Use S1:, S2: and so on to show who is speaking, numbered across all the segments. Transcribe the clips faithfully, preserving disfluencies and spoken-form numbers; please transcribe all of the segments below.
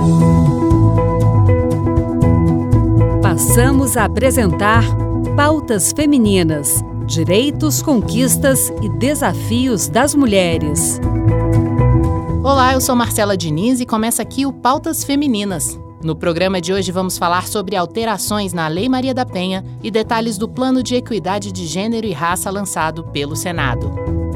S1: Passamos a apresentar Pautas Femininas, Direitos, Conquistas e Desafios das Mulheres.
S2: Olá, eu sou Marcela Diniz e começa aqui o Pautas Femininas. No programa de hoje vamos falar sobre alterações na Lei Maria da Penha e detalhes do Plano de Equidade de Gênero e Raça lançado pelo Senado.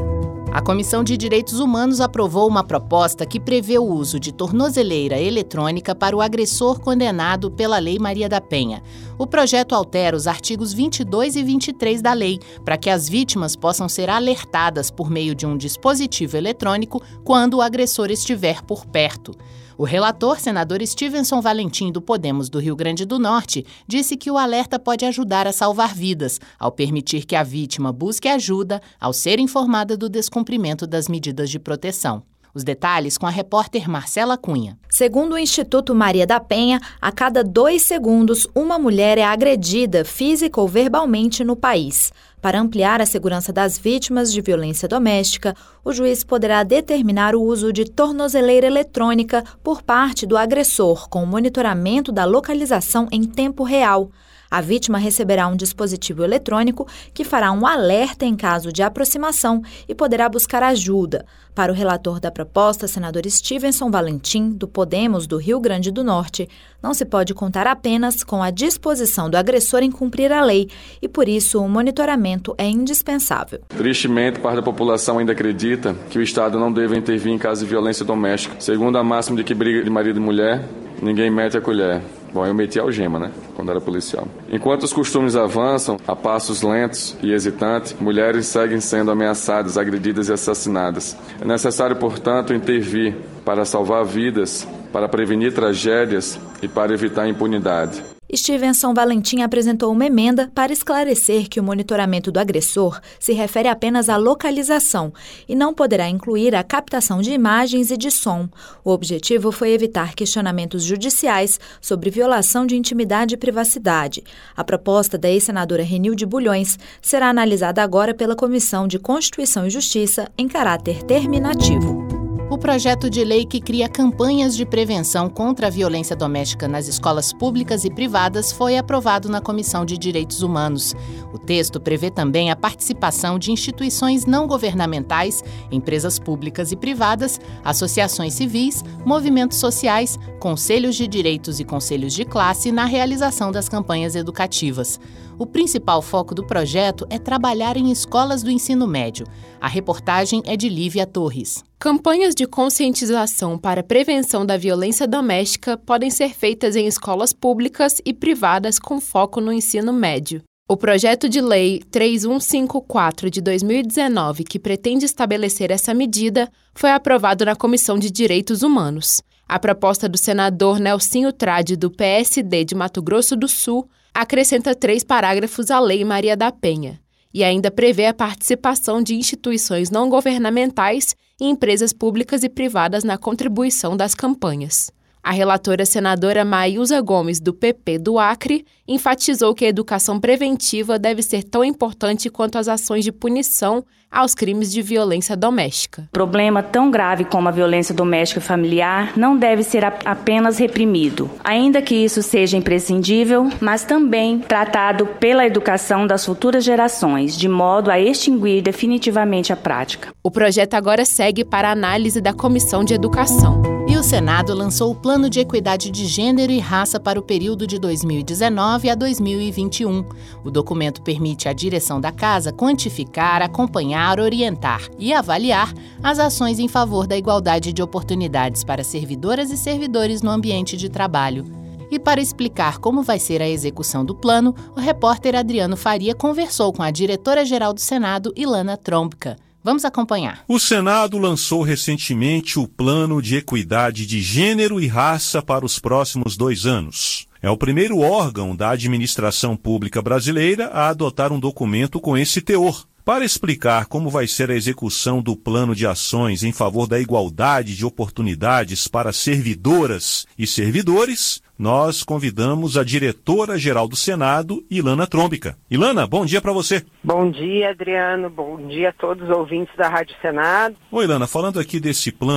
S2: A Comissão de Direitos Humanos aprovou uma proposta que prevê o uso de tornozeleira eletrônica para o agressor condenado pela Lei Maria da Penha. O projeto altera os artigos vinte e dois e vinte e três da lei para que as vítimas possam ser alertadas por meio de um dispositivo eletrônico quando o agressor estiver por perto. O relator, senador Stevenson Valentim, do Podemos do Rio Grande do Norte, disse que o alerta pode ajudar a salvar vidas, ao permitir que a vítima busque ajuda ao ser informada do descumprimento das medidas de proteção. Os detalhes com a repórter Marcela Cunha.
S3: Segundo o Instituto Maria da Penha, a cada dois segundos, uma mulher é agredida física ou verbalmente no país. Para ampliar a segurança das vítimas de violência doméstica, o juiz poderá determinar o uso de tornozeleira eletrônica por parte do agressor, com monitoramento da localização em tempo real. A vítima receberá um dispositivo eletrônico que fará um alerta em caso de aproximação e poderá buscar ajuda. Para o relator da proposta, senador Stevenson Valentim, do Podemos do Rio Grande do Norte, não se pode contar apenas com a disposição do agressor em cumprir a lei e, por isso, o monitoramento é indispensável.
S4: Tristemente, parte da população ainda acredita que o Estado não deve intervir em caso de violência doméstica. Segundo a máxima de que briga de marido e mulher, ninguém mete a colher. Bom, eu meti a algema, né, quando era policial. Enquanto os costumes avançam, a passos lentos e hesitantes, mulheres seguem sendo ameaçadas, agredidas e assassinadas. É necessário, portanto, intervir para salvar vidas, para prevenir tragédias e para evitar a impunidade.
S3: Stevenson Valentim apresentou uma emenda para esclarecer que o monitoramento do agressor se refere apenas à localização e não poderá incluir a captação de imagens e de som. O objetivo foi evitar questionamentos judiciais sobre violação de intimidade e privacidade. A proposta da ex-senadora Renilde Bulhões será analisada agora pela Comissão de Constituição e Justiça em caráter terminativo.
S2: O projeto de lei que cria campanhas de prevenção contra a violência doméstica nas escolas públicas e privadas foi aprovado na Comissão de Direitos Humanos. O texto prevê também a participação de instituições não governamentais, empresas públicas e privadas, associações civis, movimentos sociais, conselhos de direitos e conselhos de classe na realização das campanhas educativas. O principal foco do projeto é trabalhar em escolas do ensino médio. A reportagem é de Lívia Torres.
S5: Campanhas de conscientização para a prevenção da violência doméstica podem ser feitas em escolas públicas e privadas com foco no ensino médio. O projeto de lei três mil cento e cinquenta e quatro de dois mil e dezenove, que pretende estabelecer essa medida, foi aprovado na Comissão de Direitos Humanos. A proposta do senador Nelsinho Trade, do P S D de Mato Grosso do Sul, acrescenta três parágrafos à Lei Maria da Penha e ainda prevê a participação de instituições não governamentais e empresas públicas e privadas na contribuição das campanhas. A relatora senadora Maílza Gomes, do P P do Acre, enfatizou que a educação preventiva deve ser tão importante quanto as ações de punição aos crimes de violência doméstica.
S6: Problema tão grave como a violência doméstica familiar não deve ser apenas reprimido, ainda que isso seja imprescindível, mas também tratado pela educação das futuras gerações, de modo a extinguir definitivamente a prática.
S5: O projeto agora segue para a análise da Comissão de Educação.
S2: E o Senado lançou o Plano de Equidade de Gênero e Raça para o período de dois mil e dezenove a dois mil e vinte e um. O documento permite à direção da Casa quantificar, acompanhar, orientar e avaliar as ações em favor da igualdade de oportunidades para servidoras e servidores no ambiente de trabalho. E para explicar como vai ser a execução do plano, o repórter Adriano Faria conversou com a diretora-geral do Senado, Ilana Trombka. Vamos acompanhar.
S7: O Senado lançou recentemente o Plano de Equidade de Gênero e Raça para os próximos dois anos. É o primeiro órgão da administração pública brasileira a adotar um documento com esse teor. Para explicar como vai ser a execução do plano de ações em favor da igualdade de oportunidades para servidoras e servidores, nós convidamos a diretora-geral do Senado, Ilana Trombka. Ilana, bom dia para você.
S8: Bom dia, Adriano. Bom dia a todos os ouvintes da Rádio Senado.
S7: Oi, Ilana, falando aqui desse plano,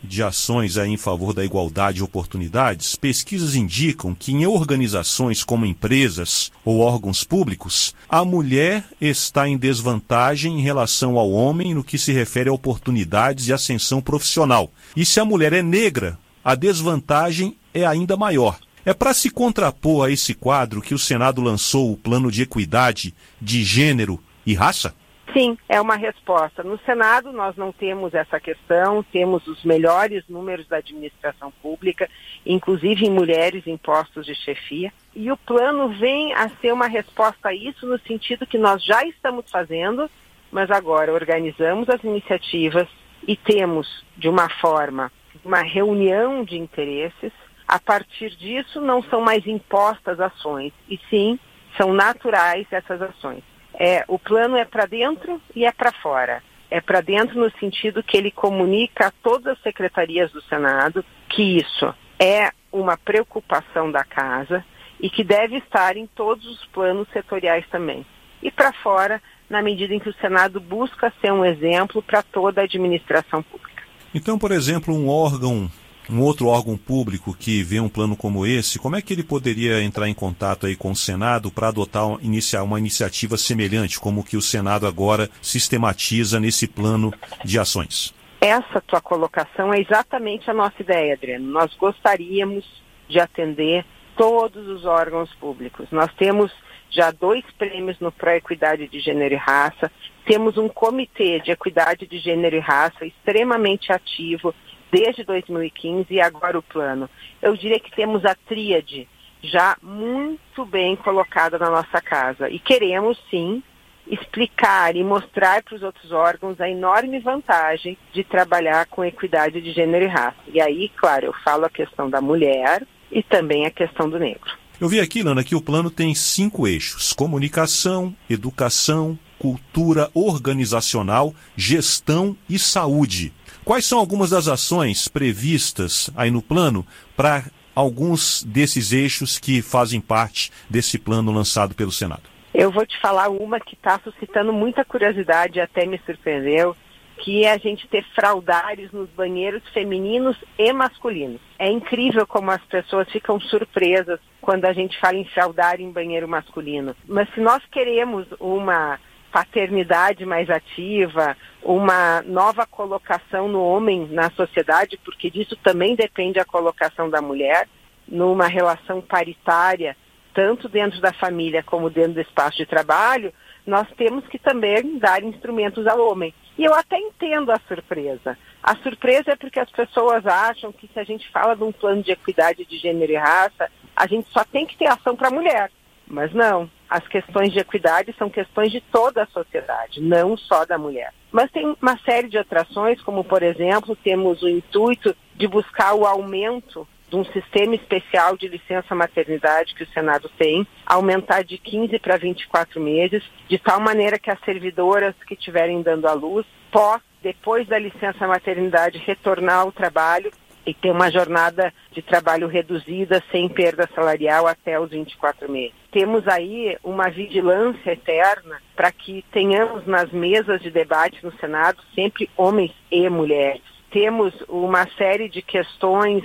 S7: de ações aí em favor da igualdade de oportunidades, pesquisas indicam que em organizações como empresas ou órgãos públicos, a mulher está em desvantagem em relação ao homem no que se refere a oportunidades de ascensão profissional. E se a mulher é negra, a desvantagem é ainda maior. É para se contrapor a esse quadro que o Senado lançou o Plano de Equidade de Gênero e Raça?
S8: Sim, é uma resposta. No Senado nós não temos essa questão, temos os melhores números da administração pública, inclusive em mulheres em postos de chefia. E o plano vem a ser uma resposta a isso no sentido que nós já estamos fazendo, mas agora organizamos as iniciativas e temos, de uma forma, uma reunião de interesses. A partir disso, não são mais impostas ações, e sim, são naturais essas ações. É, o plano é para dentro e é para fora. É para dentro no sentido que ele comunica a todas as secretarias do Senado que isso é uma preocupação da Casa e que deve estar em todos os planos setoriais também. E para fora, na medida em que o Senado busca ser um exemplo para toda a administração pública.
S7: Então, por exemplo, um órgão... Um outro órgão público que vê um plano como esse, como é que ele poderia entrar em contato aí com o Senado para adotar iniciar uma iniciativa semelhante, como o que o Senado agora sistematiza nesse plano de ações?
S8: Essa tua colocação é exatamente a nossa ideia, Adriano. Nós gostaríamos de atender todos os órgãos públicos. Nós temos já dois prêmios no Pró-Equidade de Gênero e Raça, temos um comitê de equidade de gênero e raça extremamente ativo, desde dois mil e quinze e agora o plano. Eu diria que temos a tríade já muito bem colocada na nossa casa e queremos, sim, explicar e mostrar para os outros órgãos a enorme vantagem de trabalhar com equidade de gênero e raça. E aí, claro, eu falo a questão da mulher e também a questão do negro.
S7: Eu vi aqui, Lana, que o plano tem cinco eixos: comunicação, educação, cultura organizacional, gestão e saúde. Quais são algumas das ações previstas aí no plano para alguns desses eixos que fazem parte desse plano lançado pelo Senado?
S8: Eu vou te falar uma que está suscitando muita curiosidade, até me surpreendeu, que é a gente ter fraldários nos banheiros femininos e masculinos. É incrível como as pessoas ficam surpresas quando a gente fala em fraldário em banheiro masculino. Mas se nós queremos uma paternidade mais ativa, uma nova colocação no homem na sociedade, porque disso também depende a colocação da mulher, numa relação paritária, tanto dentro da família como dentro do espaço de trabalho, nós temos que também dar instrumentos ao homem. E eu até entendo a surpresa. A surpresa é porque as pessoas acham que se a gente fala de um plano de equidade de gênero e raça, a gente só tem que ter ação para a mulher. Mas não, as questões de equidade são questões de toda a sociedade, não só da mulher. Mas tem uma série de outras ações, como, por exemplo, temos o intuito de buscar o aumento de um sistema especial de licença maternidade que o Senado tem, aumentar de quinze para vinte e quatro meses, de tal maneira que as servidoras que estiverem dando à luz possam, depois da licença maternidade, retornar ao trabalho e ter uma jornada de trabalho reduzida, sem perda salarial, até os vinte e quatro meses. Temos aí uma vigilância eterna para que tenhamos nas mesas de debate no Senado sempre homens e mulheres. Temos uma série de questões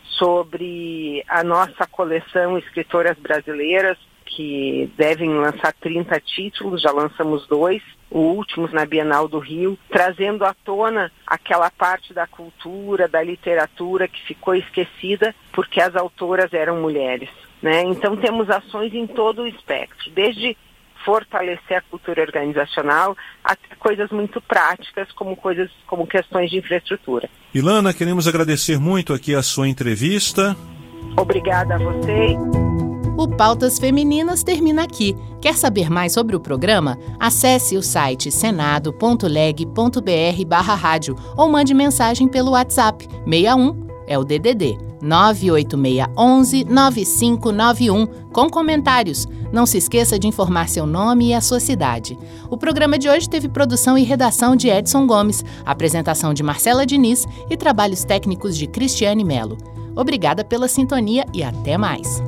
S8: sobre a nossa coleção Escritoras Brasileiras, que devem lançar trinta títulos, já lançamos dois, os últimos na Bienal do Rio, trazendo à tona aquela parte da cultura, da literatura que ficou esquecida porque as autoras eram mulheres, né? Então temos ações em todo o espectro, desde fortalecer a cultura organizacional até coisas muito práticas, como coisas como questões de infraestrutura.
S7: Ilana, queremos agradecer muito aqui a sua entrevista.
S8: Obrigada a você.
S2: O Pautas Femininas termina aqui. Quer saber mais sobre o programa? Acesse o site senado ponto leg ponto br barra rádio ou mande mensagem pelo WhatsApp seis um, é o D D D, nove oito seis um um nove cinco nove um, com comentários. Não se esqueça de informar seu nome e a sua cidade. O programa de hoje teve produção e redação de Edson Gomes, apresentação de Marcela Diniz e trabalhos técnicos de Cristiane Melo. Obrigada pela sintonia e até mais.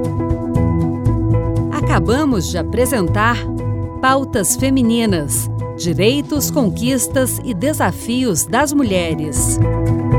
S1: Acabamos de apresentar Pautas Femininas, Direitos, conquistas e desafios das mulheres.